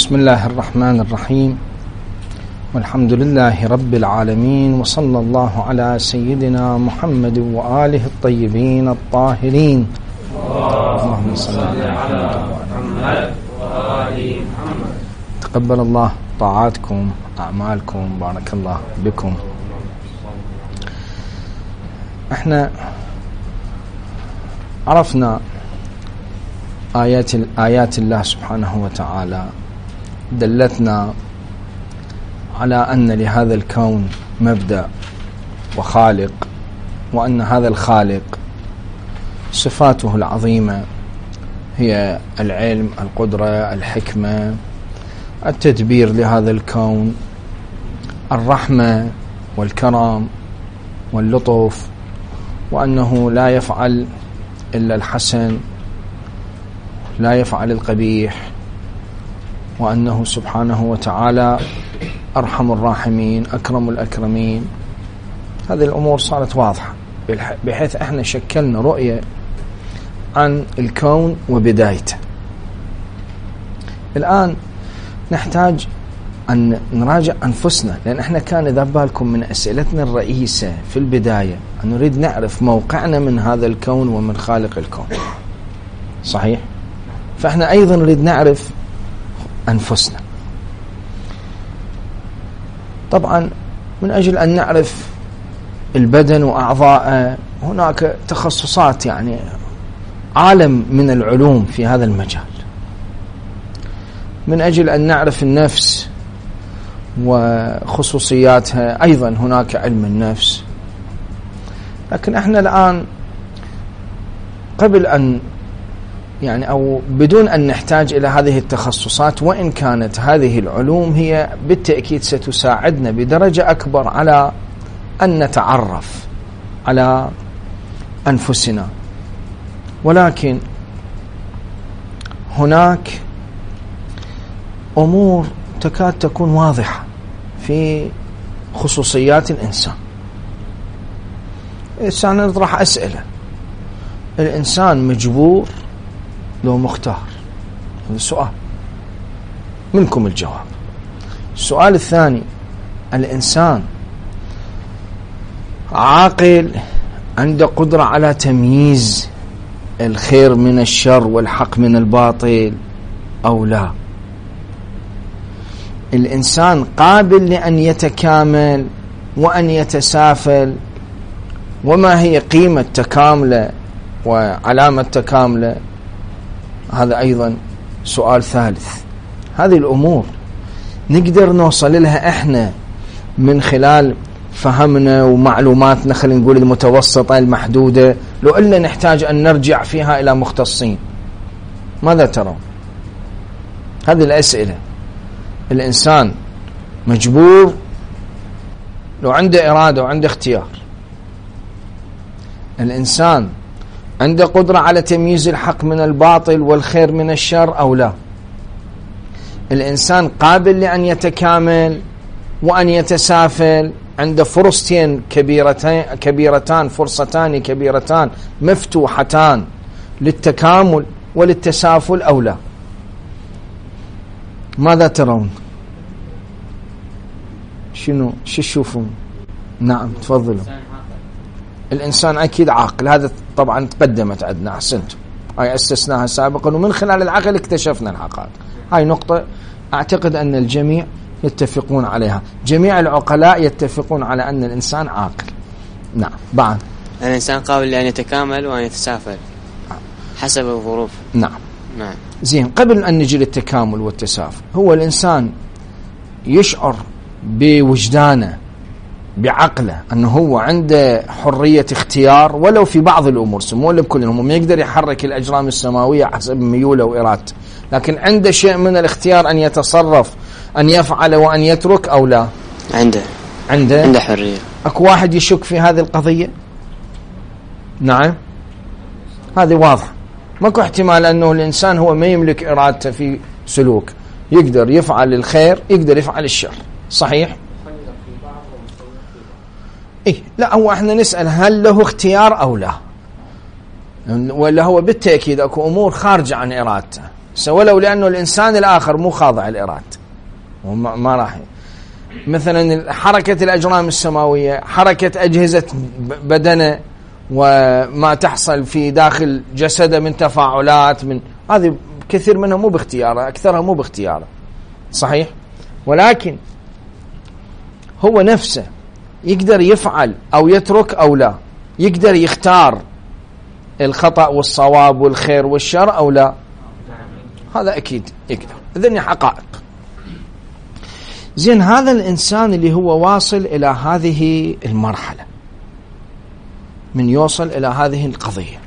بسم الله الرحمن الرحيم، والحمد لله رب العالمين، وصلى الله على سيدنا محمد وآله الطيبين الطاهرين. اللهم صل على محمد وآل محمد. تقبل الله طاعاتكم أعمالكم، بارك الله بكم. احنا عرفنا آيات الله سبحانه وتعالى دلتنا على أن لهذا الكون مبدأ وخالق، وأن هذا الخالق صفاته العظيمة هي العلم، القدرة، الحكمة، التدبير لهذا الكون، الرحمة والكرم واللطف، وأنه لا يفعل إلا الحسن، لا يفعل القبيح، وأنه سبحانه وتعالى أرحم الراحمين أكرم الأكرمين. هذه الأمور صارت واضحة، بحيث احنا شكلنا رؤية عن الكون وبدايته. الآن نحتاج أن نراجع أنفسنا، لأن احنا كان إذا بالكم من أسئلتنا الرئيسة في البداية أن نريد نعرف موقعنا من هذا الكون ومن خالق الكون، صحيح؟ فاحنا أيضا نريد نعرف أنفسنا. طبعا من أجل أن نعرف البدن وأعضاءه هناك تخصصات، يعني عالم من العلوم في هذا المجال. من أجل أن نعرف النفس وخصوصياتها أيضا هناك علم النفس. لكن احنا الآن قبل أن أو بدون أن نحتاج إلى هذه التخصصات، وإن كانت هذه العلوم هي بالتأكيد ستساعدنا بدرجة أكبر على أن نتعرف على أنفسنا، ولكن هناك أمور تكاد تكون واضحة في خصوصيات الإنسان. الإنسان نطرح أسئلة: الإنسان مجبور لو مختار؟ هذا السؤال، منكم الجواب. السؤال الثاني: الإنسان عاقل عنده قدرة على تمييز الخير من الشر والحق من الباطل أو لا؟ الإنسان قابل لأن يتكامل وأن يتسافل؟ وما هي قيمة تكامله وعلامة تكامله؟ هذا أيضا سؤال ثالث. هذه الأمور نقدر نوصل لها إحنا من خلال فهمنا ومعلوماتنا، خلينا نقول المتوسطة المحدودة، لو إلا نحتاج أن نرجع فيها إلى مختصين. ماذا ترون؟ هذه الأسئلة. الإنسان مجبور لو عنده إرادة وعنده اختيار؟ الإنسان عنده قدرة على تمييز الحق من الباطل والخير من الشر أو لا؟ الإنسان قابل لأن يتكامل وأن يتسافل؟ عنده فرصتين كبيرتان، فرصتان كبيرتان مفتوحتان للتكامل وللتسافل أو لا؟ ماذا ترون؟ شو تشوفون؟ نعم تفضلوا. الإنسان أكيد عاقل، هذا طبعا تقدمت عندنا، أحسنتم، هاي أسسناها سابقا، ومن خلال العقل اكتشفنا الحقائق. هاي نقطة أعتقد أن الجميع يتفقون عليها، جميع العقلاء يتفقون على أن الإنسان عاقل. نعم. بعد الإنسان قابل لأن يتكامل وأن يتسافل حسب الظروف. نعم. زين، قبل أن نجي للتكامل والتسافل، هو الإنسان يشعر بوجدانه بعقله أنه هو عنده حرية اختيار ولو في بعض الأمور، سموه بكل الأمور، ما يقدر يحرك الأجرام السماوية حسب ميوله وإرادته، لكن عنده شيء من الاختيار أن يتصرف، أن يفعل وأن يترك أو لا؟ عنده حرية. أكو واحد يشك في هذه القضية؟ نعم، هذه واضحة. ماكو احتمال أنه الإنسان هو ما يملك إرادته في سلوك، يقدر يفعل الخير يقدر يفعل الشر، صحيح؟ لا، هو احنا نسأل هل له اختيار أو لا، ولا هو بالتأكيد أكو أمور خارجة عن إرادته، ولو لأنه الإنسان الآخر مو خاضع الإرادة وما راح. مثلا حركة الأجرام السماوية، حركة أجهزة بدنه وما تحصل في داخل جسده من تفاعلات، من هذه كثير منها مو باختياره، أكثرها مو باختياره، صحيح؟ ولكن هو نفسه يقدر يفعل أو يترك أو لا، يقدر يختار الخطأ والصواب والخير والشر أو لا، هذا أكيد يقدر. إذن حقائق. زين، هذا الإنسان اللي هو واصل إلى هذه المرحلة، من يوصل إلى هذه القضية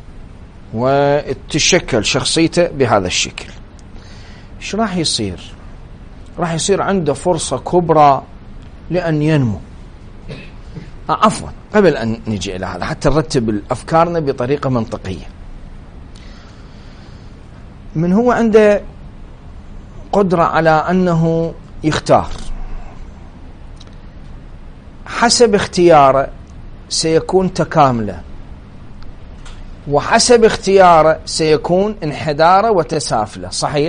وتشكل شخصيته بهذا الشكل، إيش راح يصير؟ راح يصير عنده فرصة كبرى لأن ينمو. عفوا، قبل أن نجي إلى هذا حتى نرتب أفكارنا بطريقة منطقية. من هو عنده قدرة على أنه يختار، حسب اختياره سيكون تكامله، وحسب اختياره سيكون انحداره وتسافله، صحيح؟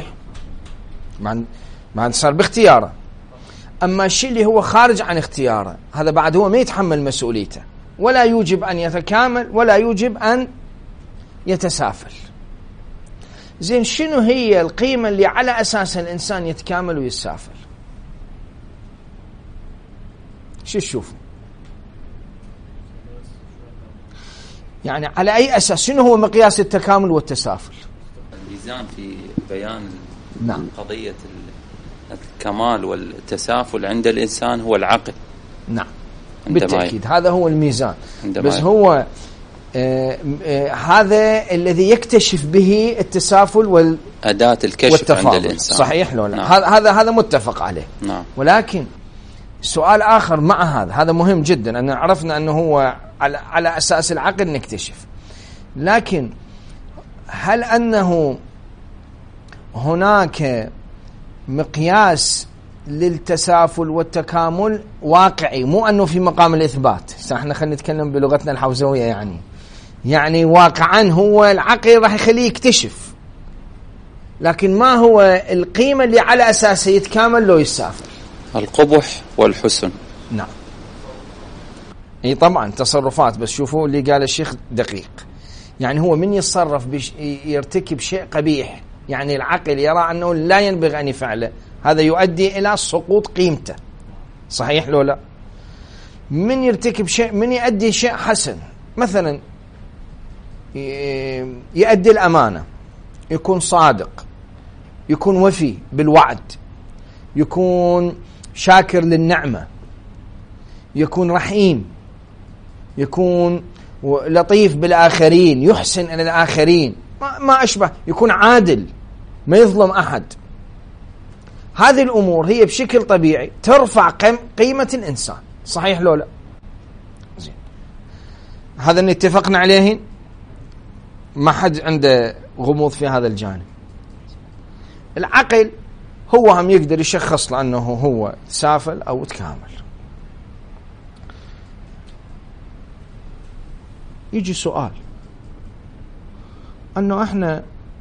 بعد صار باختياره. أما الشيء اللي هو خارج عن اختياره هذا بعد هو ما يتحمل مسؤوليته، ولا يوجب أن يتكامل ولا يوجب أن يتسافل. زين، شنو هي القيمة اللي على أساسها الإنسان يتكامل ويتسافل؟ شو تشوفوا؟ يعني على أي أساس؟ شنو هو مقياس التكامل والتسافل؟ الميزان في بيان نعم. قضية الكمال والتسافل عند الإنسان هو العقل. نعم بالتأكيد، هذا هو الميزان. بس هو هذا الذي يكتشف به التسافل أداة الكشف والتفاضل عند الإنسان. صحيح لو لا؟ نعم. هذا متفق عليه. نعم. ولكن سؤال آخر مع هذا مهم جدا، أن عرفنا أنه هو على أساس العقل نكتشف، لكن هل أنه هناك مقياس للتسافل والتكامل واقعي، مو أنه في مقام الإثبات؟ احنا خلينا نتكلم بلغتنا الحوزوية، يعني واقعا هو العقل راح يخليه يكتشف، لكن ما هو القيمة اللي على أساسها يتكامل لو يسافل؟ القبح والحسن. نعم. اي طبعا تصرفات، بس شوفوا اللي قال الشيخ دقيق، يعني هو من يتصرف يرتكب شيء قبيح، يعني العقل يرى أنه لا ينبغي أن يفعله، هذا يؤدي إلى سقوط قيمته، صحيح لو لا؟ من يرتكب شيء، من يؤدي شيء حسن، مثلا يؤدي الأمانة، يكون صادق، يكون وفي بالوعد، يكون شاكر للنعمة، يكون رحيم، يكون لطيف بالآخرين، يحسن إلى الآخرين، ما أشبه، يكون عادل، ما يظلم أحد. هذه الأمور هي بشكل طبيعي ترفع قيمة الإنسان، صحيح لو لا؟ زين، هذا اللي اتفقنا عليه، ما حد عنده غموض في هذا الجانب. العقل هو هم يقدر يشخص لأنه هو تسافل أو تكامل. يجي سؤال أنه إحنا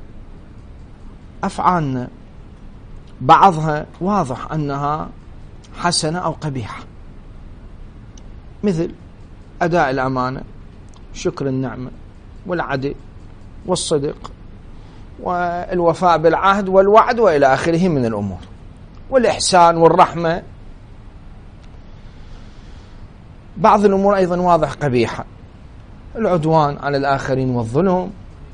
أفعالنا بعضها واضح أنها حسنة أو قبيحة، مثل أداء الأمانة، شكر النعمة، والعدل، والصدق، والوفاء بالعهد والوعد، وإلى آخره من الأمور، والإحسان والرحمة. بعض الأمور أيضا واضح قبيحة، العدوان على الآخرين والظلم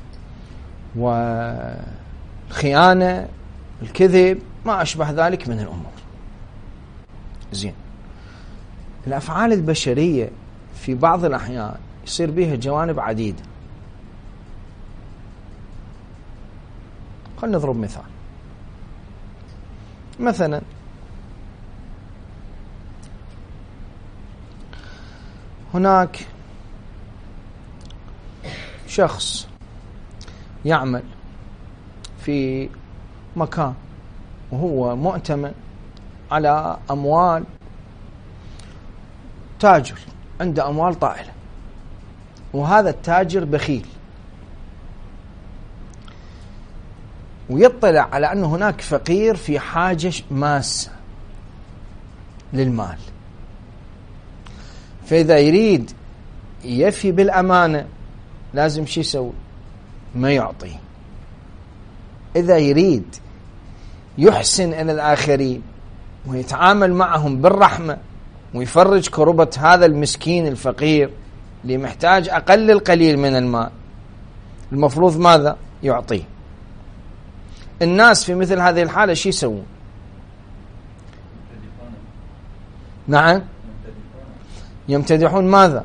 والخيانة، الكذب، ما أشبه ذلك من الأمور. زين، الأفعال البشرية في بعض الأحيان يصير بها جوانب عديدة. خلنا نضرب مثال. مثلا هناك شخص يعمل في مكان وهو مؤتمن على أموال، تاجر عنده أموال طائلة، وهذا التاجر بخيل، ويطلع على أن هناك فقير في حاجة ماسة للمال، فإذا يريد يفي بالأمانة لازم شو يسوي؟ ما يعطي. إذا يريد يحسن إلى الآخرين ويتعامل معهم بالرحمة ويفرج كربة هذا المسكين الفقير اللي محتاج أقل القليل من المال، المفروض ماذا؟ يعطيه. الناس في مثل هذه الحالة شو يسوون؟ نعم، يمتدحون ماذا؟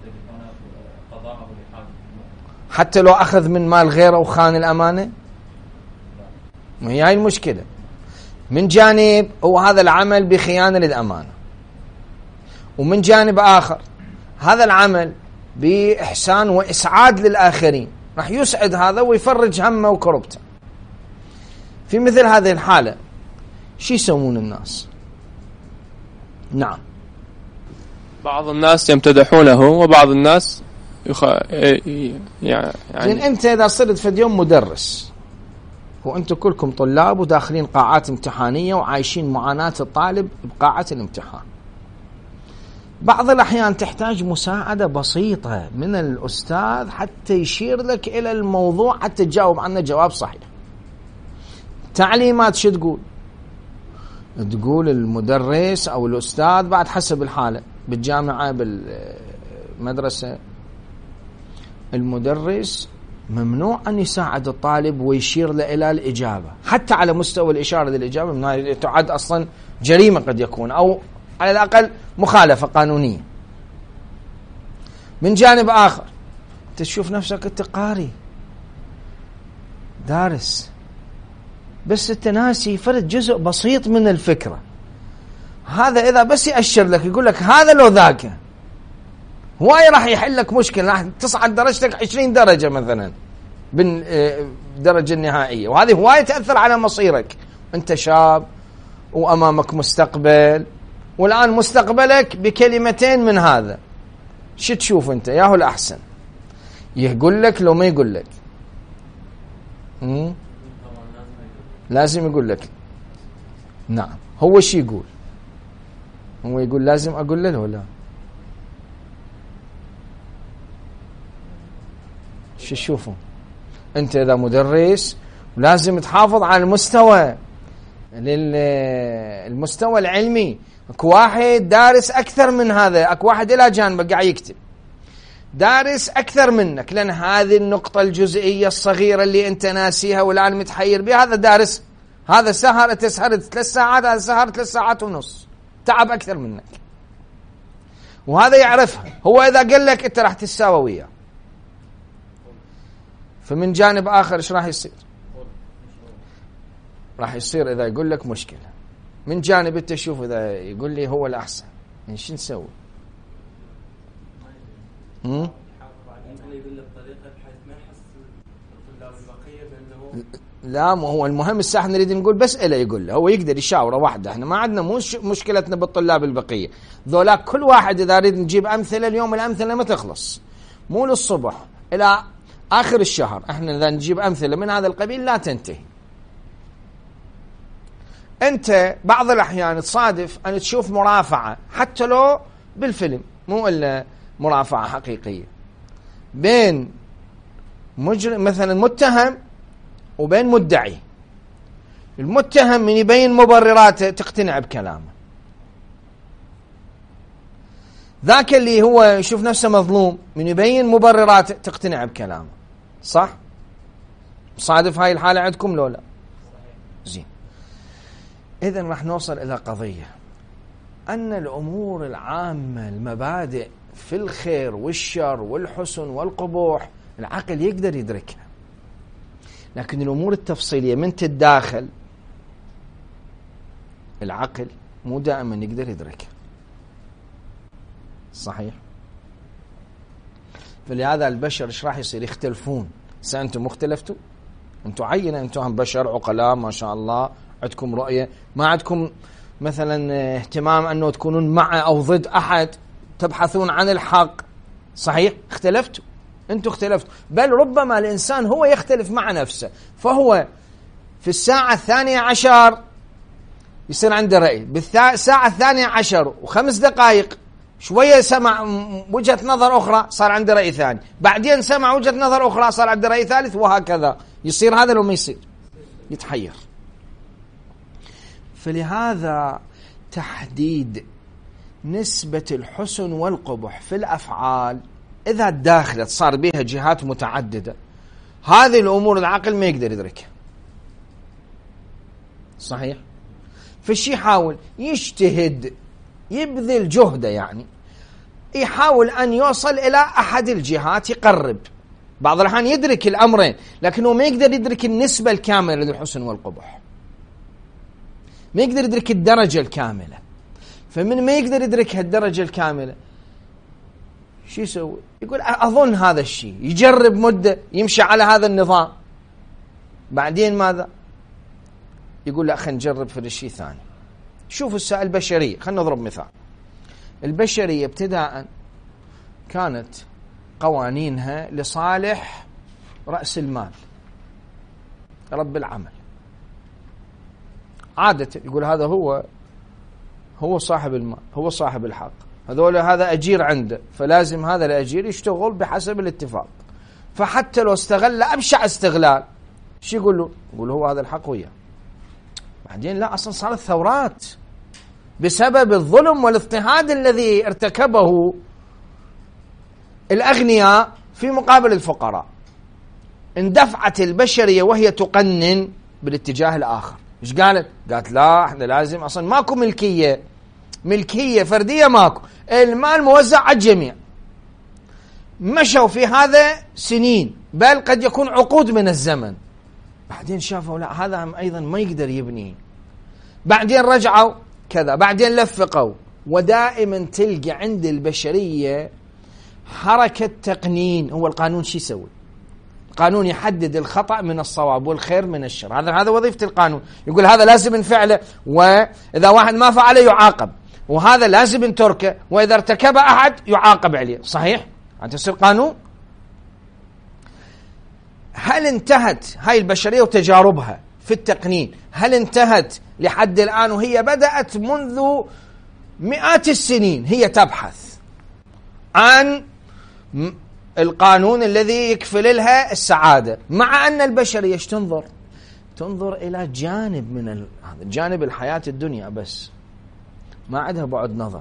حتى لو أخذ من مال غيره وخان الأمانة. وهي هاي المشكلة. من جانب هو هذا العمل بخيانة للأمانة، ومن جانب آخر هذا العمل بإحسان وإسعاد للآخرين، راح يسعد هذا ويفرج همه وكربته. في مثل هذه الحالة شو يسوون الناس؟ نعم، بعض الناس يمتدحونه وبعض الناس يعني أنت إذا صرت في اليوم مدرس وأنتم كلكم طلاب وداخلين قاعات امتحانية وعايشين معاناة الطالب بقاعة الامتحان، بعض الأحيان تحتاج مساعدة بسيطة من الأستاذ حتى يشير لك إلى الموضوع حتى تجاوب عنه جواب صحيح. تعليمات شو تقول؟ تقول المدرس أو الأستاذ بعد حسب الحالة، بالجامعة بالمدرسة المدرس ممنوع أن يساعد الطالب ويشير له إلى الإجابة، حتى على مستوى الإشارة للإجابة تعد أصلا جريمة قد يكون، أو على الأقل مخالفة قانونية. من جانب آخر تشوف نفسك أنت قاري دارس، بس التناسي فرد جزء بسيط من الفكرة. هذا إذا بس يأشر لك يقول لك هذا لو ذاك هواي راح يحل لك مشكلة، راح تصعد درجتك 20 درجة مثلا بالدرجة النهائية، وهذه هواي تأثر على مصيرك. أنت شاب وأمامك مستقبل، والآن مستقبلك بكلمتين من هذا، شو تشوف أنت؟ ياهو الأحسن يقول لك لو ما يقول لك؟ لازم يقول لك. نعم، هو شي يقول؟ هو يقول لازم أقول له ولا شو تشوفوا أنت؟ إذا مدرس لازم تحافظ على المستوى العلمي. اكو واحد دارس أكثر من هذا، اكو واحد إلى جانبك قاعد يكتب دارس أكثر منك، لأن هذه النقطة الجزئية الصغيرة اللي أنت ناسيها والآن متحير بها، هذا دارس، هذا تسهر 3 ساعات، هذا سهر 3 ساعات ونص، تعب أكثر منك، وهذا يعرفها. هو إذا قال لك أنت راح تساوي وياه، فمن جانب آخر إيش راح يصير؟ راح يصير إذا يقول لك مشكلة. من جانب أنت شوف إذا يقول لي هو الأحسن، يعني شو نسوي؟ لا، ما هو المهم الساحة نريد نقول بس إلا يقول له، هو يقدر يشاوره واحدة. احنا ما عندنا مشكلتنا بالطلاب البقية ذولا، كل واحد إذا نريد نجيب أمثلة اليوم، الأمثلة ما تخلص، مو للصبح إلى آخر الشهر. احنا إذا نجيب أمثلة من هذا القبيل لا تنتهي. أنت بعض الأحيان تصادف أن تشوف مرافعة حتى لو بالفيلم، مو إلا مرافعة حقيقية، بين مجرم مثلا متهم وبين مدعي. المتهم من يبين مبرراته تقتنع بكلامه، ذاك اللي هو يشوف نفسه مظلوم من يبين مبرراته تقتنع بكلامه. صح؟ صادف هاي الحالة عندكم لو لا؟ زين. إذن راح نوصل إلى قضية أن الأمور العامة، المبادئ في الخير والشر والحسن والقبوح، العقل يقدر يدركها، لكن الأمور التفصيلية من تتداخل العقل مو دائما يقدر يدركها. صحيح؟ فلهذا البشر ايش راح يصير؟ يختلفون. أنتم مختلفتوا، أنتم عينة، أنتم هم بشر عقلاء ما شاء الله، عندكم رؤية، ما عندكم مثلا اهتمام أنه تكونون مع أو ضد أحد، تبحثون عن الحق. صحيح؟ اختلفتوا، أنتم اختلفتوا، بل ربما الإنسان هو يختلف مع نفسه، فهو في الساعة 12 يصير عنده رأي، بالساعة 12 و5 دقائق شوية سمع وجهة نظر أخرى صار عنده رأي ثاني، بعدين سمع وجهة نظر أخرى صار عنده رأي ثالث، وهكذا يصير هذا لو ما يصير يتحير. فلهذا تحديد نسبة الحسن والقبح في الأفعال إذا داخلت صار بها جهات متعددة، هذه الأمور العقل ما يقدر يدركها. صحيح؟ فالشي يحاول يجتهد يبذل جهده، يعني يحاول أن يوصل إلى أحد الجهات يقرب. بعض الأحيان يدرك الأمرين لكنه ما يقدر يدرك النسبة الكاملة للحسن والقبح، ما يقدر يدرك الدرجة الكاملة. فمن ما يقدر يدرك هالدرجة الكاملة شو يسوي؟ يقول أظن هذا الشيء، يجرب مدة يمشي على هذا النظام، بعدين ماذا؟ يقول لا خلينا نجرب في الشيء ثاني. شوفوا البشرية، خلينا نضرب مثال. البشرية ابتداء كانت قوانينها لصالح رأس المال رب العمل، عادة يقول هذا هو صاحب المال، هو صاحب الحق، هذا أجير عنده، فلازم هذا الأجير يشتغل بحسب الاتفاق. فحتى لو استغل أبشع استغلال شو يقول له؟ يقول هو هذا الحق وياه. بعدين لا، أصلا صارت ثورات بسبب الظلم والاضطهاد الذي ارتكبه الأغنياء في مقابل الفقراء. اندفعت البشرية وهي تقنن بالاتجاه الآخر. إيش قالت؟ قالت لا، احنا لازم، أصلا ماكو ملكية فردية، ماكو، المال موزع على الجميع. مشوا في هذا سنين، بل قد يكون عقود من الزمن. بعدين شافوا لا، هذا أيضا ما يقدر يبني، بعدين رجعوا كذا، بعدين لفقوا. ودائما تلقى عند البشرية حركة تقنين. هو القانون شو يسوي؟ القانون يحدد الخطأ من الصواب والخير من الشر، هذا وظيفة القانون. يقول هذا لازم نفعله، وإذا واحد ما فعله يعاقب، وهذا لازم نتركه، وإذا ارتكب أحد يعاقب عليه. صحيح؟ أنت تصير قانون. هل انتهت هاي البشرية وتجاربها في التقنين؟ هل انتهت لحد الآن؟ وهي بدأت منذ مئات السنين هي تبحث عن القانون الذي يكفل لها السعادة، مع أن البشرية ايش تنظر إلى جانب من هذا جانب الحياة الدنيا بس، ما عندها بعد نظر.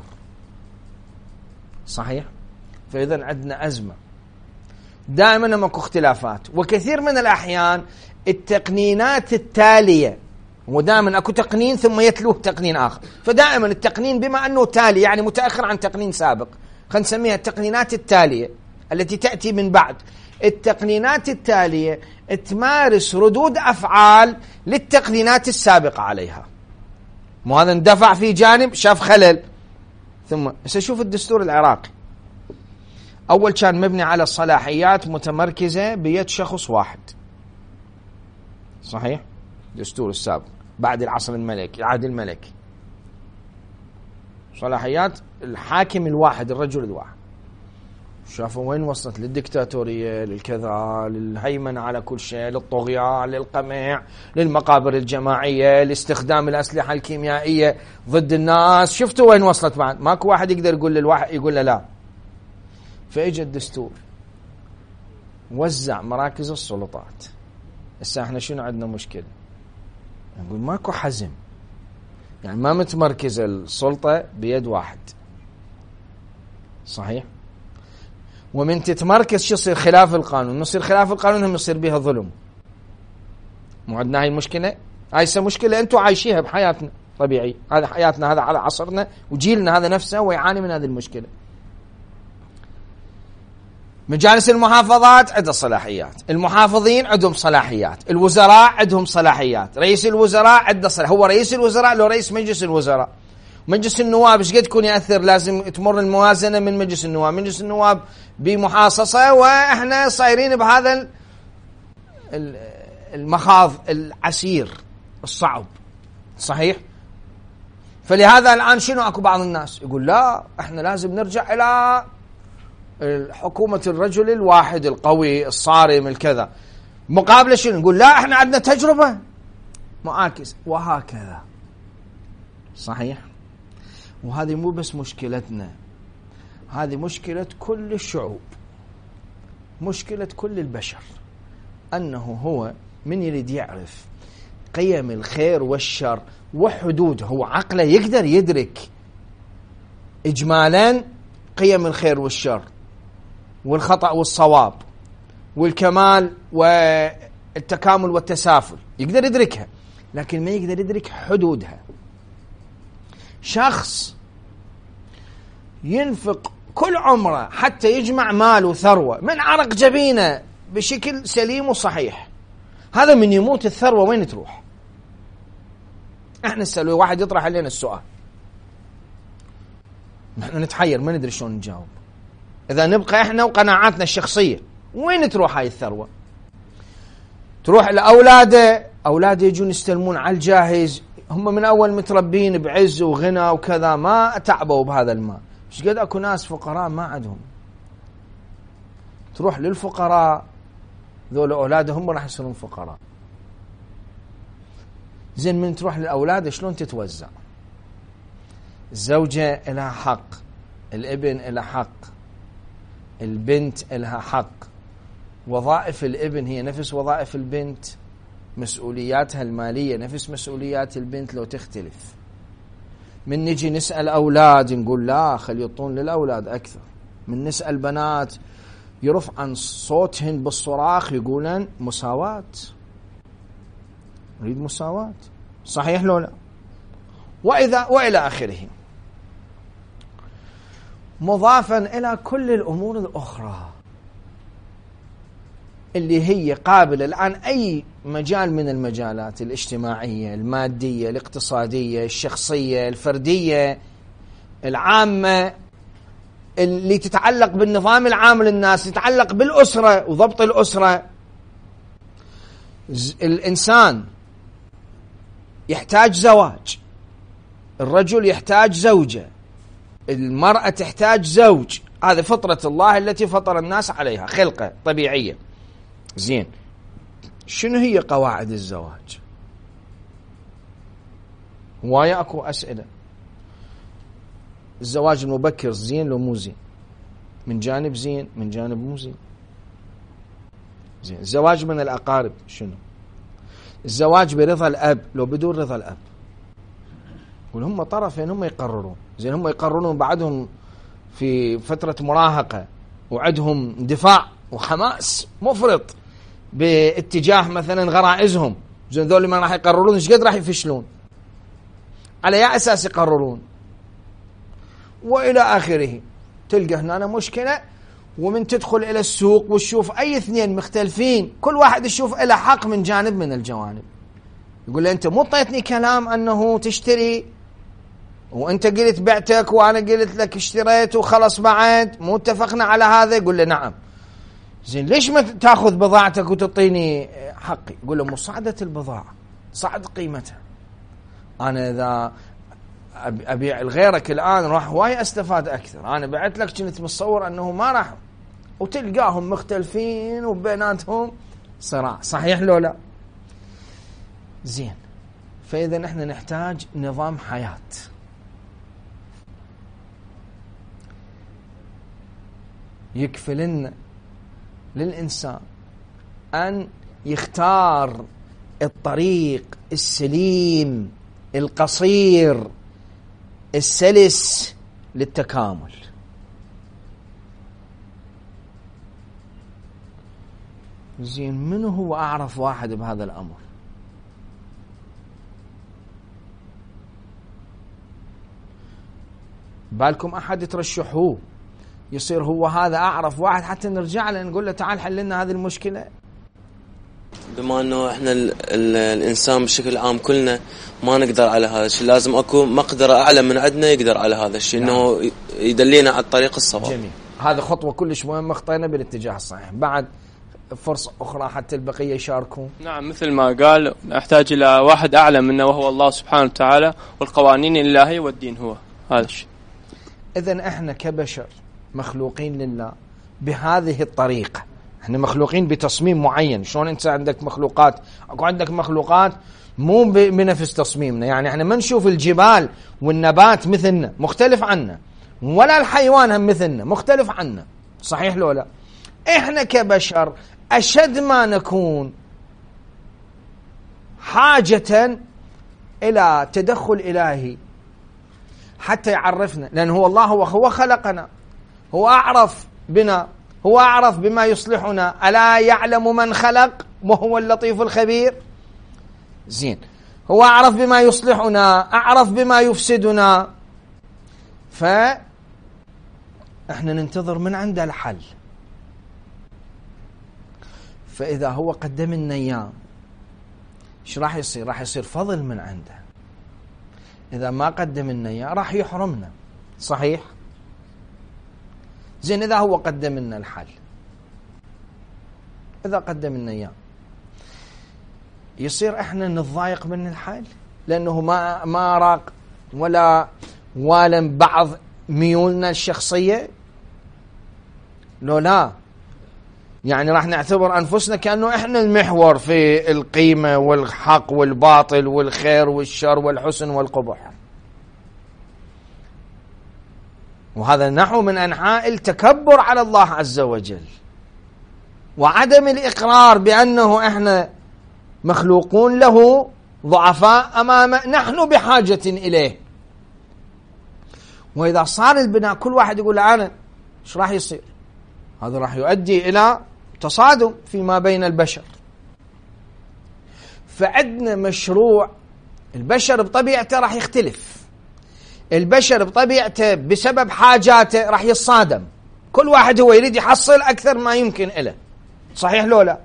صحيح؟ فإذا عندنا أزمة، دائما ماكو اختلافات. وكثير من الأحيان التقنينات التالية، ودائما اكو تقنين ثم يتلوه تقنين آخر، فدائما التقنين بما أنه تالي يعني متأخر عن تقنين سابق، خلينا نسميها التقنينات التالية التي تأتي من بعد. التقنينات التالية تمارس ردود أفعال للتقنينات السابقة عليها. مو هذا اندفع في جانب، شاف خلل، ثم سشوف الدستور العراقي أول كان مبني على الصلاحيات متمركزة بيد شخص واحد. صحيح؟ دستور السابق بعد العصر الملكي، العهد الملكي، صلاحيات الحاكم الواحد، الرجل الواحد. شافوا وين وصلت؟ للدكتاتورية، للكذا، للهيمنة على كل شيء، للطغيان، للقمع، للمقابر الجماعية، لاستخدام الأسلحة الكيميائية ضد الناس. شفتوا وين وصلت؟ بعد ماكو واحد يقدر يقول للواحد يقول له لا. فاجى الدستور وزع مراكز السلطات. هسه احنا شنو عندنا مشكلة؟ نقول ماكو حزم، يعني ما متمركزة السلطة بيد واحد. صحيح؟ ومن تتمركز شو يصير؟ خلاف القانون. يصير خلاف القانون هم يصير بها ظلم. مو عندنا هاي المشكلة؟ هاي مشكلة انتم عايشيها بحياتنا، طبيعي، هذا حياتنا، هذا على عصرنا، وجيلنا هذا نفسه ويعاني من هذه المشكلة. مجالس المحافظات عندها صلاحيات، المحافظين عندهم صلاحيات، الوزراء عندهم صلاحيات، رئيس الوزراء عنده صلاحيات. هو رئيس الوزراء لو رئيس مجلس الوزراء. مجلس النواب ايش قد يكون يأثر؟ لازم تمر الموازنة من مجلس النواب، مجلس النواب بمحاصصة، واحنا صايرين بهذا المخاض العسير الصعب. صحيح؟ فلهذا الآن شنو اكو بعض الناس يقول لا احنا لازم نرجع الى حكومة الرجل الواحد القوي الصارم الكذا. مقابل شنو؟ نقول لا احنا عندنا تجربة، معاكس وهكذا. صحيح؟ وهذه مو بس مشكلتنا، هذه مشكلة كل الشعوب، مشكلة كل البشر، أنه هو من يريد يعرف قيم الخير والشر وحدوده، هو عقله يقدر يدرك إجمالا قيم الخير والشر والخطأ والصواب والكمال والتكامل والتسافل، يقدر يدركها، لكن ما يقدر يدرك حدودها. شخص ينفق كل عمره حتى يجمع مال وثروة من عرق جبينه بشكل سليم وصحيح، هذا من يموت الثروة وين تروح؟ احنا نسأل واحد يطرح علينا السؤال، نحن نتحير ما ندري شلون نجاوب. إذا نبقى احنا وقناعاتنا الشخصية، وين تروح هاي الثروة؟ تروح لأولاده، أولاده يجون يستلمون على الجاهز، هم من أول متربين بعز وغنى وكذا، ما تعبوا بهذا المال. مش قد أكو ناس فقراء ما عندهم، تروح للفقراء، ذول أولادهم راح يصيرون فقراء. زين من تروح للأولاد شلون تتوزع؟ الزوجة لها حق، الابن لها حق، البنت لها حق، وظائف الابن هي نفس وظائف البنت، مسؤولياتها المالية نفس مسؤوليات البنت لو تختلف. من نجي نسأل أولاد نقول لا خلي يعطون للأولاد أكثر، من نسأل بنات يرفعن صوتهن بالصراخ يقولن مساواة، نريد مساواة، صحيح لو لا؟ وإلى آخره، مضافا إلى كل الأمور الأخرى اللي هي قابلة الآن أي مجال من المجالات الاجتماعية، المادية، الاقتصادية، الشخصية، الفردية، العامة، اللي تتعلق بالنظام العام للناس، تتعلق بالأسرة وضبط الأسرة. الإنسان يحتاج زواج، الرجل يحتاج زوجة، المرأة تحتاج زوج، هذه فطرة الله التي فطر الناس عليها، خلقة طبيعية. زين، شنو هي قواعد الزواج؟ هواية أكو أسئلة. الزواج المبكر زين لو مو زين؟ من جانب زين، من جانب مو زين. زين، الزواج من الأقارب شنو؟ الزواج برضا الأب لو بدون رضا الأب؟ يقول هم طرفين هم يقررون. زين، هم يقررون بعدهم في فترة مراهقة وعدهم دفاع وحماس مفرط باتجاه مثلا غرائزهم. زين، ذول ما راح يقررون ايش قد راح يفشلون، على اي اساس يقررون، والى اخره. تلقى هنا مشكلة. ومن تدخل الى السوق وتشوف اي اثنين مختلفين كل واحد يشوف له حق من جانب من الجوانب، يقول له انت مو طيتني كلام انه تشتري، وانت قلت بعتك وانا قلت لك اشتريت وخلص بعد، مو اتفقنا على هذا؟ يقول له نعم. زين، ليش ما تاخذ بضاعتك وتعطيني حقي؟ يقول له مصعدة البضاعة، صعد قيمتها. انا اذا ابيع لغيرك الان راح هواي استفاد اكثر، انا بعت لك كنت متصور انه ما راح، وتلقاهم مختلفين وبيناتهم صراع، صحيح لو لا؟ زين، فاذا نحن نحتاج نظام حياة يكفلنا للإنسان أن يختار الطريق السليم القصير السلس للتكامل. زين، منو هو أعرف واحد بهذا الأمر؟ بالكم أحد ترشحوه يصير هو هذا أعرف واحد حتى نرجع له نقول له تعال حل لنا هذه المشكلة؟ بما أنه إحنا الإنسان بشكل عام كلنا ما نقدر على هذا الشيء، لازم أكو مقدرة أعلى من عندنا يقدر على هذا الشيء، إنه يدلينا على الطريق الصواب. جميل، هذا خطوة كلش مهمة، خطينا بالاتجاه الصحيح. بعد فرصة أخرى حتى البقية يشاركون. نعم، مثل ما قال نحتاج إلى واحد أعلى منا وهو الله سبحانه وتعالى، والقوانين الإلهية والدين هو هذا الشيء. إذن إحنا كبشر مخلوقين لله بهذه الطريقة، احنا مخلوقين بتصميم معين. شلون انت عندك مخلوقات، اكو عندك مخلوقات مو بنفس تصميمنا. يعني احنا ما نشوف الجبال والنبات مثلنا، مختلف عنا، ولا الحيوان هم مثلنا، مختلف عنا. صحيح لو لا؟ احنا كبشر اشد ما نكون حاجة الى تدخل الهي حتى يعرفنا، لان هو الله هو خلقنا، هو اعرف بنا، هو اعرف بما يصلحنا. الا يعلم من خلق وهو اللطيف الخبير؟ زين، هو اعرف بما يصلحنا، اعرف بما يفسدنا، فاحنا ننتظر من عنده الحل. فاذا هو قدم لنا اياه ايش راح يصير؟ راح يصير فضل من عنده. اذا ما قدم لنا اياه راح يحرمنا. صحيح؟ زين، اذا هو قدم لنا الحل، اذا قدم لنا اياه يصير احنا نتضايق من الحل لانه ما راق ولا والم بعض ميولنا الشخصيه؟ لو لا، يعني راح نعتبر انفسنا كانه احنا المحور في القيمه والحق والباطل والخير والشر والحسن والقبح. وهذا نحو من انحاء التكبر على الله عز وجل، وعدم الاقرار بانه احنا مخلوقون له ضعفاء امامه، نحن بحاجه اليه. واذا صار البناء كل واحد يقول انا، ايش راح يصير؟ هذا راح يؤدي الى تصادم فيما بين البشر. فعندنا مشروع. البشر بطبيعته راح يختلف، البشر بطبيعته بسبب حاجاته راح يتصادم، كل واحد هو يريد يحصل اكثر ما يمكن له. صحيح لو لا؟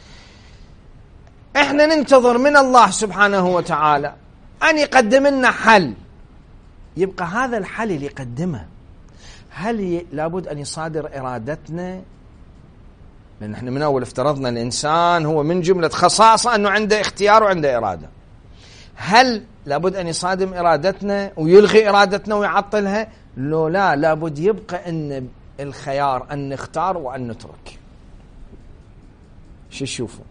احنا ننتظر من الله سبحانه وتعالى ان يقدم لنا حل. يبقى هذا الحل اللي يقدمه هل لابد ان يصادر ارادتنا؟ لان احنا من اول افترضنا الانسان هو من جمله خصائصه انه عنده اختيار وعنده اراده. هل لابد ان يصادم ارادتنا ويلغي ارادتنا ويعطلها؟ لو لا، لابد يبقى ان الخيار ان نختار وان نترك. شو تشوفوا؟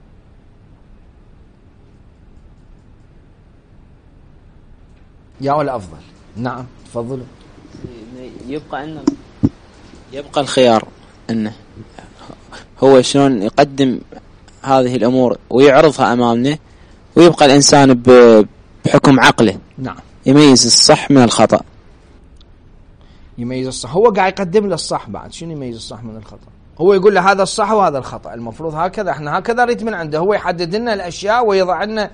يا ولا افضل؟ نعم تفضلوا. يبقى الخيار انه هو شلون يقدم هذه الامور ويعرضها امامنا، ويبقى الانسان بحكم عقله نعم يميز الصح من الخطأ. يميز الصح، هو قاعد يقدم له الصح. بعد شنو يميز الصح من الخطأ؟ هو يقول له هذا الصح وهذا الخطأ، المفروض هكذا، احنا هكذا نريد من عنده. هو يحدد لنا الاشياء ويضع لنا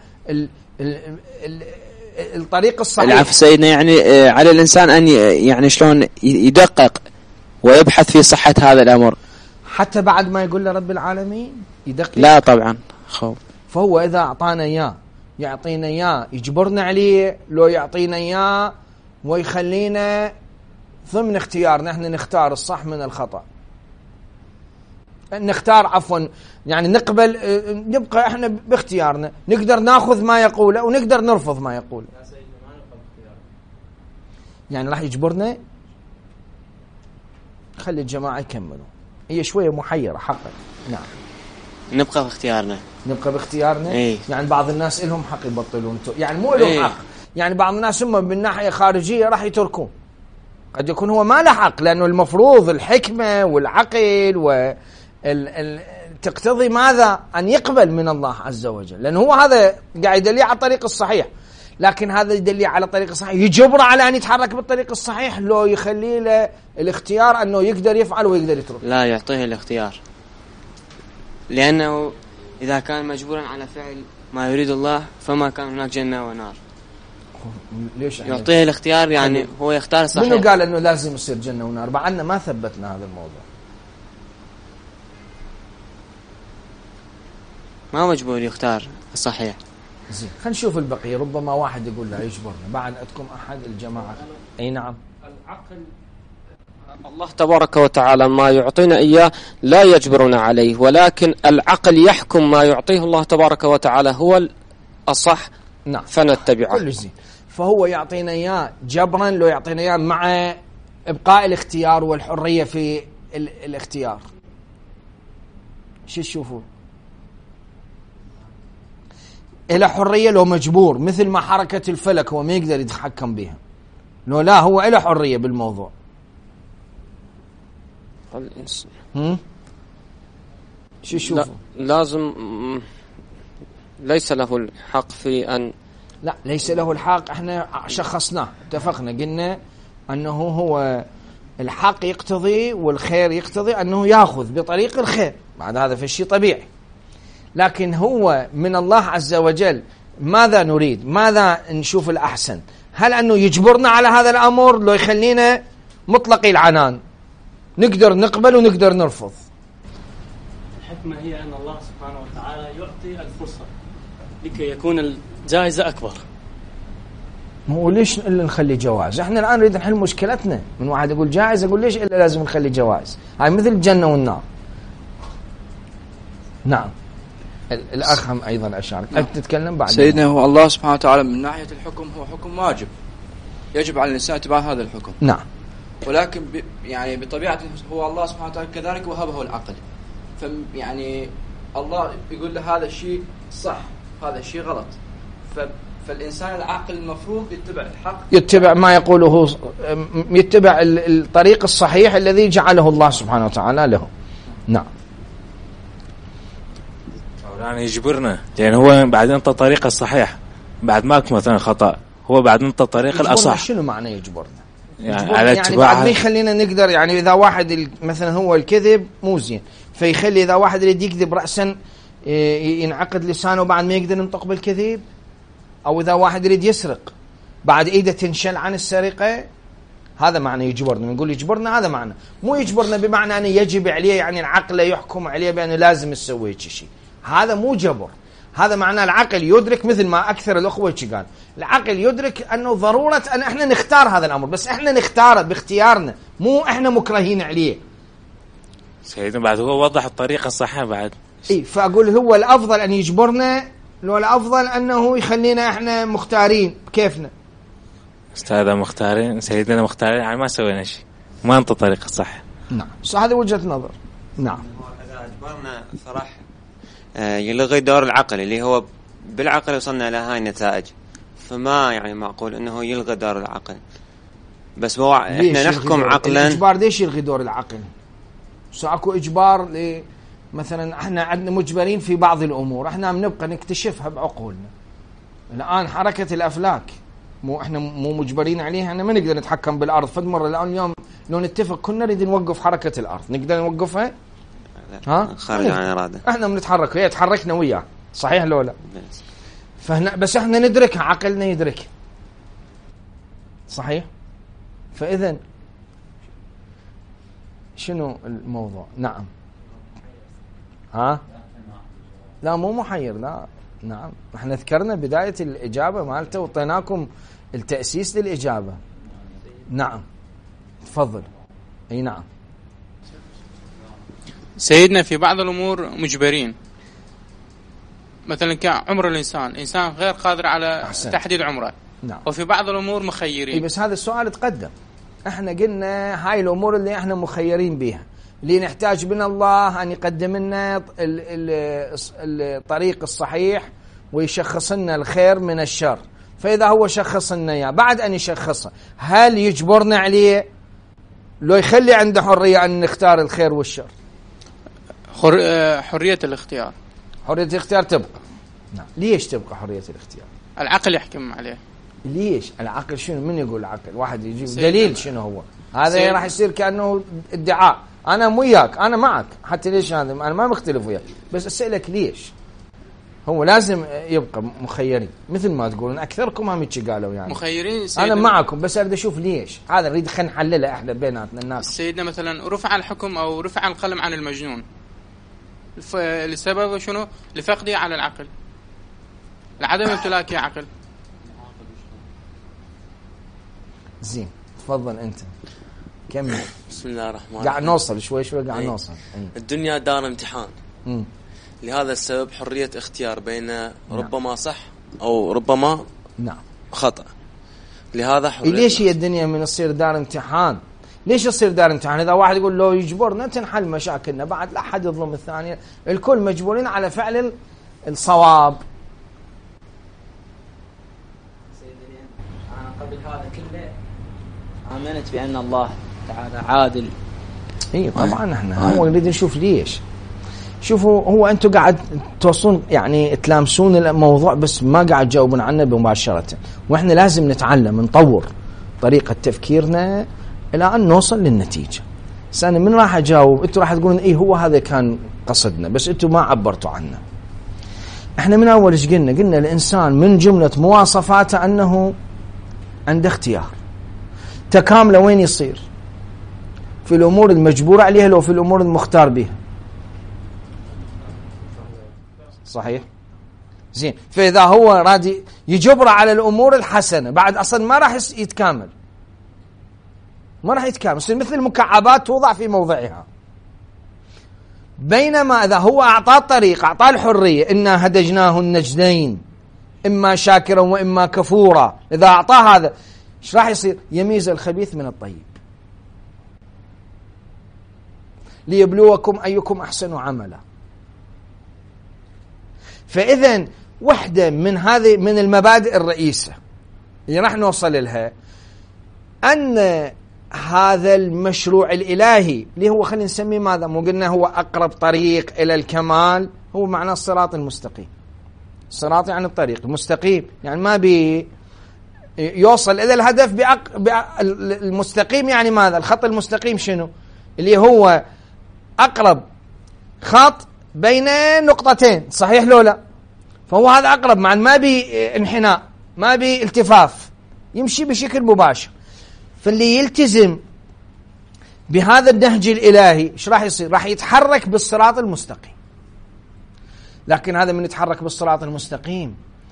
الطريق الصحيح. العفو سيدنا، يعني على الانسان ان يعني شلون يدقق ويبحث في صحة هذا الامر حتى بعد ما يقول له رب العالمين يدقق. لا طبعا خوف. فهو اذا اعطانا اياه يعطينا اياه يجبرنا عليه، لو يعطينا اياه ويخلينا ضمن اختيارنا احنا نختار الصح من الخطأ، نختار عفوا يعني نقبل، نبقى احنا باختيارنا، نقدر ناخذ ما يقوله ونقدر نرفض ما يقوله. يعني راح يجبرنا. خلي الجماعة يكملوا، هي شوية محيرة حقا. نعم نبقى باختيارنا، نبقى باختيارنا. ايه؟ يعني بعض الناس لهم حق يبطلون، يعني مو لهم حق، يعني بعض الناس هم من ناحية خارجية راح يتركون، قد يكون هو ما له حق، لأنه المفروض الحكمة والعقل تقتضي ماذا؟ أن يقبل من الله عز وجل، لأنه هو هذا قاعد يدلي على الطريق الصحيح. لكن هذا يدلي على الطريق الصحيح يجبره على أن يتحرك بالطريق الصحيح، لو يخلي له الاختيار أنه يقدر يفعل ويقدر يترك. لا، يعطيه الاختيار، لأنه إذا كان مجبورا على فعل ما يريد الله فما كان هناك جنة ونار. ليش يعطيه الاختيار؟ يعني هو يختار صحيح. منو قال أنه لازم يصير جنة ونار؟ بعدنا ما ثبتنا هذا الموضوع. ما مجبور يختار الصحيح. زين، خلينا نشوف البقية، ربما واحد يقول لا يجبرنا. بعد عندكم أحد الجماعة؟ أي نعم. العقل الله تبارك وتعالى ما يعطينا إياه لا يجبرنا عليه، ولكن العقل يحكم ما يعطيه الله تبارك وتعالى هو الصح. نعم، فنتبعه. كل زين. فهو يعطينا إياه جبرا، لو يعطينا إياه مع إبقاء الاختيار والحرية في الاختيار. شو تشوفون؟ إلى حرية لو مجبور، مثل ما حركة الفلك هو ما يقدر يتحكم بها، لو لا هو إلى حرية بالموضوع. شو تشوفوا؟ لازم ليس له الحق في أن لا ليس له الحق، احنا شخصناه اتفقنا قلنا أنه هو الحق يقتضي والخير يقتضي أنه يأخذ بطريق الخير، بعد هذا في الشيء طبيعي، لكن هو من الله عز وجل ماذا نريد؟ ماذا نشوف الأحسن؟ هل أنه يجبرنا على هذا الأمر لو يخلينا مطلقي العنان نقدر نقبل ونقدر نرفض؟ الحكمة هي أن الله سبحانه وتعالى يعطي الفرصة لكي يكون الجائزة أكبر. مو ليش إلا نخلي جواز؟ احنا الآن نريد نحل مشكلتنا، من واحد يقول جائز أقول ليش إلا لازم نخلي جواز؟ هاي مثل الجنة والنار. نعم الأخ هم أيضا أشارك. أنت تتكلم بعد. سيدنا هو الله سبحانه وتعالى من ناحية الحكم هو حكم واجب، يجب على الإنسان اتباع هذا الحكم. نعم. ولكن يعني بطبيعته هو الله سبحانه وتعالى كذلك وهبه العقل، يعني الله يقول له هذا الشيء صح هذا الشيء غلط، فالإنسان العاقل المفروض يتبع الحق، يتبع ما يقوله، يتبع الطريق الصحيح الذي جعله الله سبحانه وتعالى له. نعم. يعني يجبرنا، يعني هو بعد انت الطريق الصحيح، بعد ماك مثلا خطأ، هو بعد انت الطريق الأصح. شنو معنى يجبرنا؟ يعني على اتباع، بعد ما يخلينا نقدر، يعني إذا واحد مثلا هو الكذب مو زين، فيخلي إذا واحد يريد يكذب رأسا ينعقد لسانه بعد ما يقدر ينطق بالكذب، أو إذا واحد يريد يسرق بعد إيده تنشل عن السرقة، هذا معنى يجبرنا. نقول يجبرنا هذا معنى، مو يجبرنا بمعنى أنه يجب عليه، يعني العقل يحكم عليه بأنه لازم يسوي شيء، هذا مو جبر. هذا معناه العقل يدرك، مثل ما أكثر الأخوة قال، العقل يدرك أنه ضرورة أن إحنا نختار هذا الأمر، بس إحنا نختاره باختيارنا، مو إحنا مكرهين عليه. سيدنا بعد هو وضح الطريقة الصحيحة بعد. إيه، فأقول هو الأفضل أن يجبرنا، لو الأفضل أنه يخلينا إحنا مختارين بكيفنا. أستاذ مختارين، سيدنا مختارين، يعني ما سوينا شيء، ما أنت الطريقة الصح. نعم، هذه وجهة نظر. نعم. إذا أجبرنا صراحة يلغي دور العقل اللي هو بالعقل وصلنا إلى هاي النتائج، فما يعني معقول أنه يلغي دور العقل، بس هو إحنا نحكم عقلا. الإجبار ليش يلغي دور العقل؟ سأكو إجبار مثلا احنا عندنا مجبرين في بعض الأمور، احنا بنبقى نكتشفها بعقولنا. الآن حركة الأفلاك مو احنا مو مجبرين عليها، احنا ما نقدر نتحكم بالأرض. فد مرة الآن اليوم لو نتفق كنا نريد نوقف حركة الأرض، نقدر نوقفها؟ ها؟ خارج عن إرادة. احنا بنتحرك، هي تحركنا وياه، صحيح لو لا؟ فهنا بس احنا ندركها، عقلنا يدركها، صحيح؟ فإذا شنو الموضوع؟ نعم. ها؟ لا مو محير، لا. نعم، احنا ذكرنا بداية الإجابة مالته وطيناكم التأسيس للإجابة. نعم تفضل. اي نعم. سيدنا في بعض الأمور مجبرين، مثلا كعمر الإنسان، إنسان غير قادر على أحسن. تحديد عمره. نعم. وفي بعض الأمور مخيرين. بس هذا السؤال تقدم، احنا قلنا هاي الأمور اللي احنا مخيرين بها، اللي نحتاج من الله أن يقدم لنا الطريق الصحيح ويشخص لنا الخير من الشر. فإذا هو شخص لنا إياه، بعد أن يشخصه هل يجبرنا عليه؟ لو يخلي عنده حرية أن نختار الخير والشر. حرية الاختيار. حرية الاختيار تبقى. نعم. ليش تبقى حرية الاختيار؟ العقل يحكم عليه. ليش العقل؟ شنو من يقول العقل؟ واحد يجيب دليل شنو هو؟ هذا راح يصير كأنه ادعاء. أنا مو وياك، أنا معك، حتى ليش هذا؟ أنا ما مختلف وياك، بس أسألك ليش؟ هو لازم يبقى مخيرين، مثل ما تقولون أكثركم هم يتش قالوا يعني مخيرين. أنا معكم، بس أريد أشوف ليش هذا، نريد خلينا نحلله إحنا بيناتنا الناس. سيدنا مثلا رفع الحكم أو رفع القلم عن المجنون لسبب شنو؟ لفقده على العقل، لعدم امتلاكه عقل. زين تفضل أنت كمل. بسم الله الرحمن الرحيم. قاعد نوصل شوي قاعد نوصل. الدنيا دار امتحان. لهذا السبب حرية اختيار بين ربما صح أو ربما نعم خطأ. لهذا حرية. ليش هي الدنيا من تصير دار امتحان؟ ليش يصير دار امتحان؟ إذا واحد يقول لو يجبرنا تنحل مشاكلنا، بعد لا أحد يظلم الثاني، الكل مجبورين على فعل الصواب. أنا قبل هذا كله آمنت بأن الله تعالى عادل. إيه طبعا احنا هو نريد نشوف ليش. شوفوا هو أنتم قاعد توصلون يعني تلامسون الموضوع بس ما قاعد تجاوبون عنه مباشرة، وإحنا لازم نتعلم نطور طريقة تفكيرنا إلى أن نوصل للنتيجة. أنا من راح أجاوب أنتم راح تقولون إيه هو هذا كان قصدنا، بس أنتم ما عبرتوا عنه. إحنا من أول إيش قلنا الإنسان من جملة مواصفاته أنه عنده اختيار. تكامله وين يصير؟ في الأمور المجبور عليها لو في الأمور المختار بها. صحيح؟ زين، فإذا هو رادي يجبر على الأمور الحسنة بعد أصلا ما راح يتكامل، ما راح يتكامل، يصير مثل المكعبات توضع في موضعها. بينما إذا هو أعطاه الطريق، أعطاه الحرية، إنا هدجناه النجدين إما شاكرا وإما كفورا، إذا أعطاه هذا إيش راح يصير؟ يميز الخبيث من الطيب، ليبلوكم أيكم أحسن عملا. فإذا واحدة من هذه من المبادئ الرئيسة اللي راح نوصل لها أن هذا المشروع الإلهي اللي هو خلينا نسميه ماذا؟ مو قلنا هو أقرب طريق إلى الكمال، هو معناه الصراط المستقيم. الصراط يعني الطريق المستقيم، يعني ما بي يوصل إلى الهدف المستقيم. يعني ماذا؟ الخط المستقيم شنو؟ اللي هو أقرب خط بين نقطتين، صحيح لو لا؟ فهو هذا أقرب، مع ما بي انحناء، ما بي التفاف، يمشي بشكل مباشر. فاللي يلتزم بهذا النهج الإلهي ايش راح يصير؟ راح يتحرك بالصراط المستقيم. لكن هذا من يتحرك بالصراط المستقيم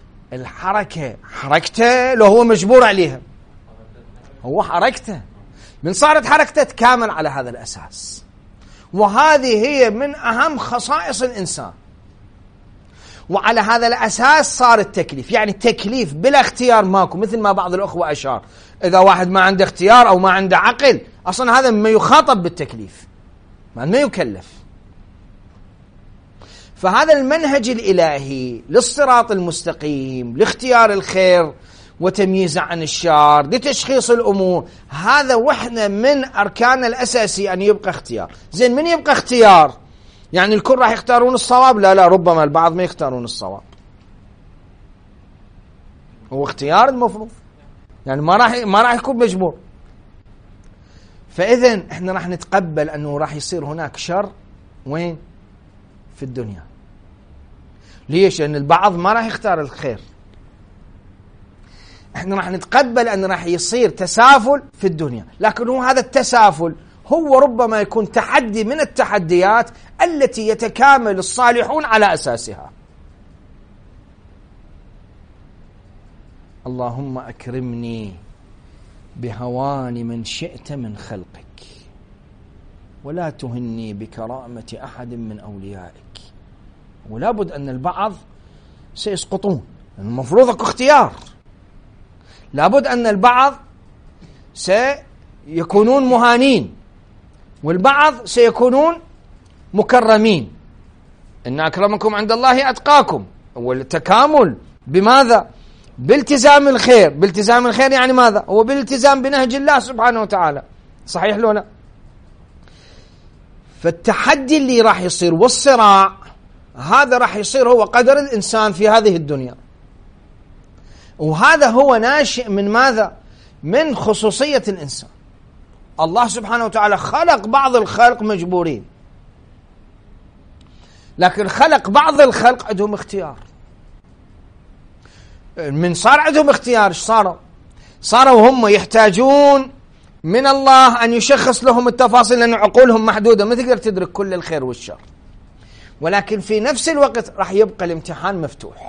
حركته لو هو مجبور عليها، هو حركته من صارت حركته تكامل على هذا الأساس. وهذه هي من أهم خصائص الإنسان، وعلى هذا الأساس صار التكليف. يعني التكليف بلا اختيار ماكو، مثل ما بعض الأخوة أشار إذا واحد ما عنده اختيار أو ما عنده عقل أصلا هذا ما يخاطب بالتكليف، ما يكلف. فهذا المنهج الإلهي للصراط المستقيم، لاختيار الخير وتمييزه عن الشر، لتشخيص الأمور، هذا وحنا من أركان الأساسي أن يبقى اختيار. زين، من يبقى اختيار؟ يعني الكل راح يختارون الصواب؟ لا، ربما البعض ما يختارون الصواب. هو اختيار المفروض، يعني ما راح يكون مجبور. فإذن احنا راح نتقبل أنه راح يصير هناك شر وين؟ في الدنيا. ليش؟ لأن البعض ما راح يختار الخير. احنا راح نتقبل أن راح يصير تسافل في الدنيا، لكن هو هذا التسافل هو ربما يكون تحدي من التحديات التي يتكامل الصالحون على أساسها. اللهم أكرمني بهوان من شئت من خلقك، ولا تهني بكرامة أحد من أوليائك. ولا بد أن البعض سيسقطون، المفروض اكو اختيار. لابد أن البعض سيكونون مهانين والبعض سيكونون مكرمين. إن أكرمكم عند الله أتقاكم. والتكامل بماذا؟ بالتزام الخير. بالتزام الخير يعني ماذا؟ هو بالالتزام بنهج الله سبحانه وتعالى، صحيح لو لا؟ فالتحدي اللي راح يصير والصراع هذا راح يصير هو قدر الإنسان في هذه الدنيا، وهذا هو ناشئ من ماذا؟ من خصوصية الإنسان. الله سبحانه وتعالى خلق بعض الخلق مجبورين، لكن خلق بعض الخلق عندهم اختيار. من صار عندهم اختيار ايش صاروا هم يحتاجون من الله أن يشخص لهم التفاصيل، لأن عقولهم محدودة ما تقدر تدرك كل الخير والشر. ولكن في نفس الوقت راح يبقى الامتحان مفتوح.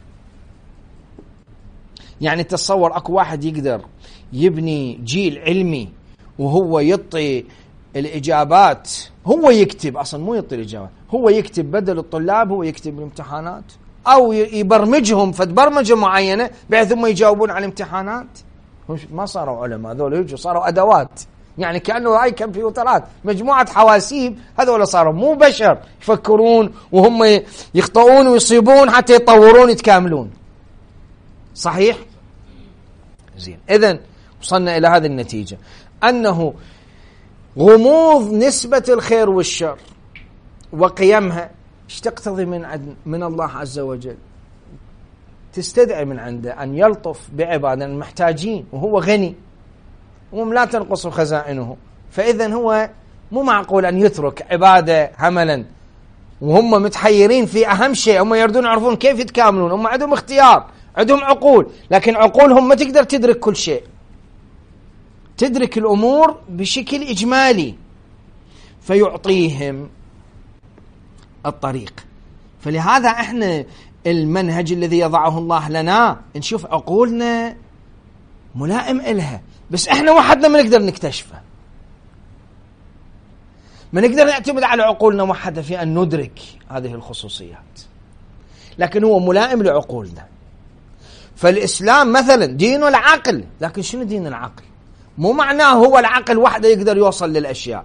يعني تصور اكو واحد يقدر يبني جيل علمي وهو يعطي الإجابات، هو يكتب أصلا، مو يعطي الإجابات، هو يكتب بدل الطلاب، هو يكتب الامتحانات، أو يبرمجهم فبرمجة معينة بحيث هم يجاوبون على الامتحانات. ما صاروا علماء، هذول يجوا صاروا أدوات يعني كأنه هاي كمبيوترات، مجموعة حواسيب، هذول صاروا مو بشر يفكرون وهم يخطئون ويصيبون حتى يطورون يتكاملون. صحيح؟ زين، إذن وصلنا إلى هذه النتيجة أنه غموض نسبة الخير والشر وقيمها ايش تقتضي من الله عز وجل؟ تستدعي من عنده أن يلطف بعباده المحتاجين، وهو غني وهم لا تنقص خزائنه، فإذا هو مو معقول أن يترك عباده هملا وهم متحيرين في أهم شيء. هم يردون يعرفون كيف يتكاملون، هم عندهم اختيار، عندهم عقول، لكن عقولهم ما تقدر تدرك كل شيء، تدرك الأمور بشكل إجمالي، فيعطيهم الطريق. فلهذا احنا المنهج الذي يضعه الله لنا نشوف عقولنا ملائم إلها، بس احنا وحدنا ما نقدر نكتشفه، ما نقدر نعتمد على عقولنا وحدها في أن ندرك هذه الخصوصيات، لكن هو ملائم لعقولنا. فالإسلام مثلا دين العقل، لكن شنو دين العقل؟ مو معناه هو العقل وحده يقدر يوصل للأشياء،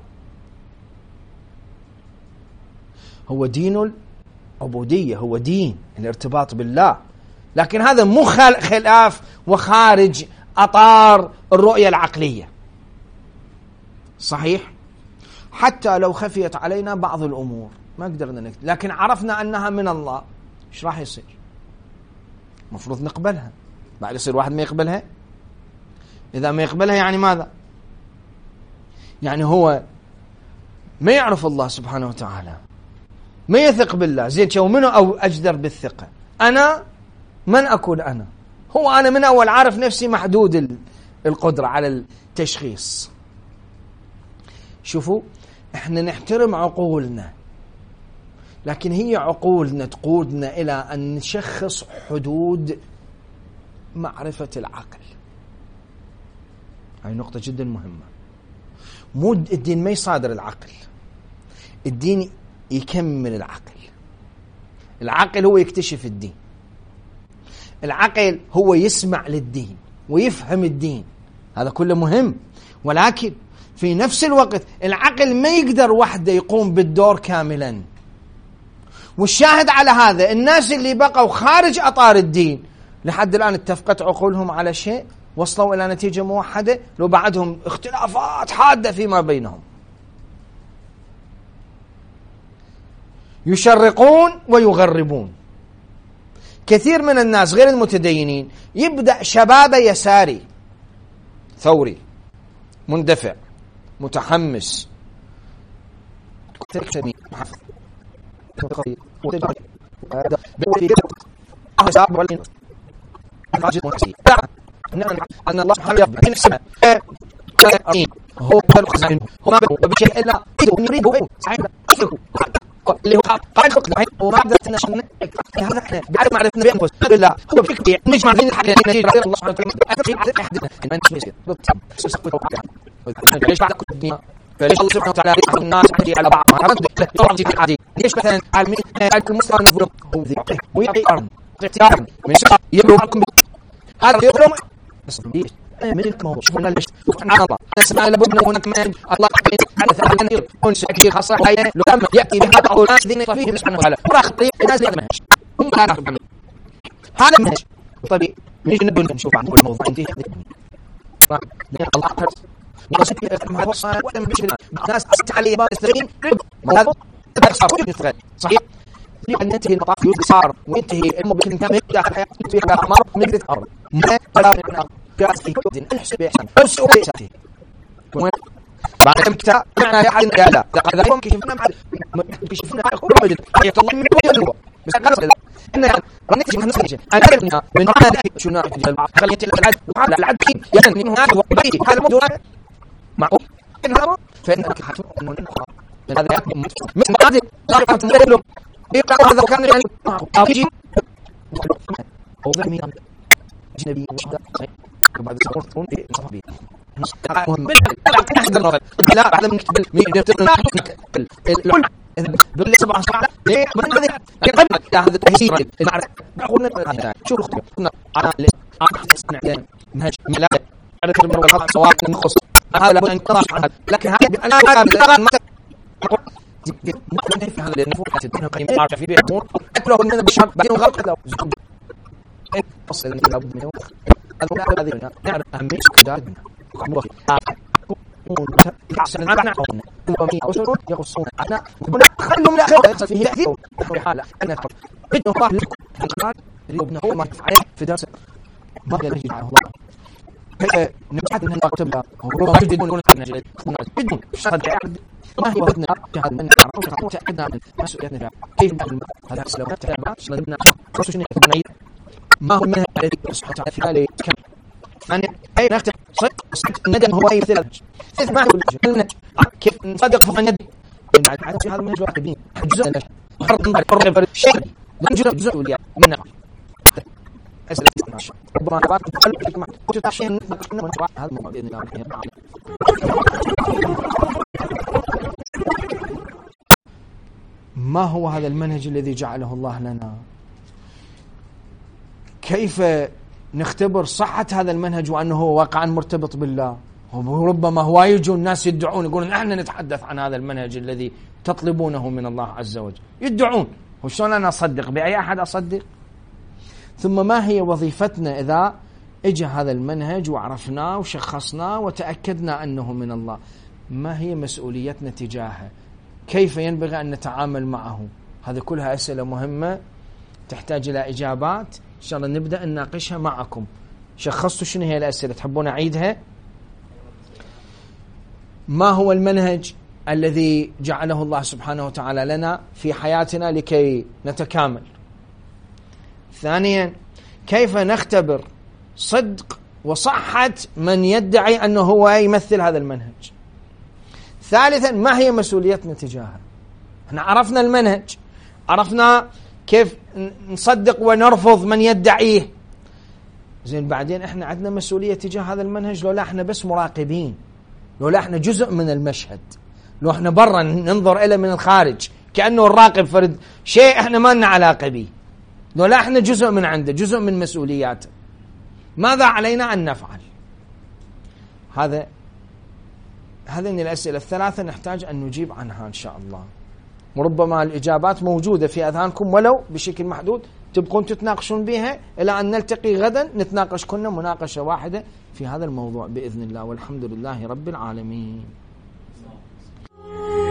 هو دين العبودية، هو دين الارتباط بالله، لكن هذا مو خلاف وخارج أطار الرؤية العقلية. صحيح؟ حتى لو خفيت علينا بعض الأمور ما قدرنا نكتب، لكن عرفنا أنها من الله، إيش راح يصير؟ مفروض نقبلها. بعد يصير واحد ما يقبلها؟ إذا ما يقبلها يعني ماذا؟ يعني هو ما يعرف الله سبحانه وتعالى، ما يثق بالله. زين، شو منه أو أجدر بالثقة؟ أنا من أكون أنا؟ هو أنا من أول عارف نفسي محدود القدرة على التشخيص. شوفوا، احنا نحترم عقولنا، لكن هي عقولنا تقودنا إلى أن نشخص حدود معرفة العقل. هاي نقطة جدا مهمة. مو الدين ما يصادر العقل، الدين يكمل العقل. العقل هو يكتشف الدين، العقل هو يسمع للدين ويفهم الدين، هذا كله مهم، ولكن في نفس الوقت العقل ما يقدر وحده يقوم بالدور كاملا. والشاهد على هذا الناس اللي بقوا خارج أطار الدين لحد الآن اتفقت عقولهم على شيء، وصلوا إلى نتيجة موحدة، لو بعدهم اختلافات حادة فيما بينهم. يشرقون ويغربون. كثير من الناس غير المتدينين يبدأ شباب يساري ثوري مندفع متحمس أن الله سبحانه يرضى نفسه هو الخزائن هو بشيء إلا يريد هو اللي هو قاعد خطنا وما قدرت نشن هذا احنا بعد ما عرفنا بأنفس بالله هو بفكر مش معنى حاجة نتيجة الله سبحانه وتعالى أحد من يصير ليش بعد كل الدنيا فليش الله سبحانه وتعالى يحب الناس على بعض طبعا في عادي ليش مثلا عالمين المسلم المفروض هو ذي ويعطي أرض اختيار من شخص يبلغ معكم هذا يوم بس ليش ملك موضوع شوفنا ليش سبحان الله نسمع لابد من هناك من الله على ثاني انس كثير خاصه حياه لما ياتي بهذا القول الناس دين فيه سبحانه وتعالى راح طريق الناس المنهج هم لا نعرف هذا المنهج طبيعي نيجي نبدا نشوف عن الموضوع انتهى الله اكبر وصف ما وصل ولا مشكله الناس على بعض السنين هذا صحيح لأن ينتهي المطاف يصار وينتهي المبكر كامل داخل حياة في هذا الأمر نقدر الأرض ما لا جاء في كود نحسب بإحسان أو سوء بإحسان بعد كم كتاب معنا يا حد يا لا لقد ذاكم كشفنا كل واحد حياة الله من وجه النور بس قالوا لا إن رنيت من نسخة أنا من هذا شو ناقش خليت العد وعلى العد يعني من هذا وبيتي هذا موضوع معقول إن هذا فإنك حتى هذا مثل ما هذا لا يفهم تقول يقرأ هذا كان يعني أجي هو ذمي جنبي وبعد سقطون في صحبي مهم لا بعد من كتب بالله سبحانه وتعالى ليه من هذا قبل هذا التهيئ المعرفة قلنا شو كنا على نصنع منهج ملاك على كلمة والخطأ سواء نقص هذا لابد أن يتراجع عنها، لكن هذا أنا ما هذا لأنه فوق الدنيا قيمة عارفة في بيع أمور أكله من البشر بعدين غلط له أصل لابد منه هذا نعرف أهمية كذلك أحسن ما نعرفون وشروط يقصون أنا خلهم لا يحصل فيه تأثير في حالة أنا بدنا الله القرار اللي ابنه هو ما عليه في درس ما قال يجي الله كيف نبحث من الكتب لا وربما يجد يكون بدون شرط ما هو بدنا جهاد من نعرف وتأكدنا من مسؤوليتنا كيف نعمل هذا السلوك تتابع شلون شنو نعيد ما هو المنهج الذي سبحانه وتعالى كم يعني أي نختم صدق الندم هو يمثل كيف ما هو المنهج كيف نصدق فوق الندم بعد هذا المنهج واحد جزء من شيء جزء ولا من أسئلة ربما بعد قلبك مع تتعشين هذا الموضوع بإذن الله. ما هو هذا المنهج الذي جعله الله لنا؟ كيف نختبر صحة هذا المنهج وأنه واقعا مرتبط بالله؟ وربما هو يجوا الناس يدعون يقولون احنا نتحدث عن هذا المنهج الذي تطلبونه من الله عز وجل، يدعون وشلون أنا أصدق؟ بأي أحد أصدق؟ ثم ما هي وظيفتنا إذا اجى هذا المنهج وعرفناه وشخصناه وتأكدنا أنه من الله؟ ما هي مسؤوليتنا تجاهه؟ كيف ينبغي أن نتعامل معه؟ هذه كلها أسئلة مهمة تحتاج إلى إجابات إن شاء الله نبدأ نناقشها معكم. شخصتوا شنو هي الأسئلة؟ تحبون أعيدها؟ ما هو المنهج الذي جعله الله سبحانه وتعالى لنا في حياتنا لكي نتكامل؟ ثانيا كيف نختبر صدق وصحة من يدعي أنه هو يمثل هذا المنهج؟ ثالثا ما هي مسؤوليتنا تجاهه؟ احنا عرفنا المنهج، عرفنا كيف نصدق ونرفض من يدعيه، زين بعدين احنا عندنا مسؤولية تجاه هذا المنهج. لو لا احنا بس مراقبين، لو لا احنا جزء من المشهد، لو احنا برا ننظر إليه من الخارج كأنه الراقب فرد شيء احنا ما لنا علاقة به، لو لا احنا جزء من عنده، جزء من مسؤولياته، ماذا علينا أن نفعل؟ هذين الأسئلة الثلاثة نحتاج أن نجيب عنها إن شاء الله، وربما الإجابات موجودة في أذهانكم ولو بشكل محدود، تبقون تتناقشون بها إلى أن نلتقي غدا نتناقش كنا مناقشة واحدة في هذا الموضوع بإذن الله، والحمد لله رب العالمين.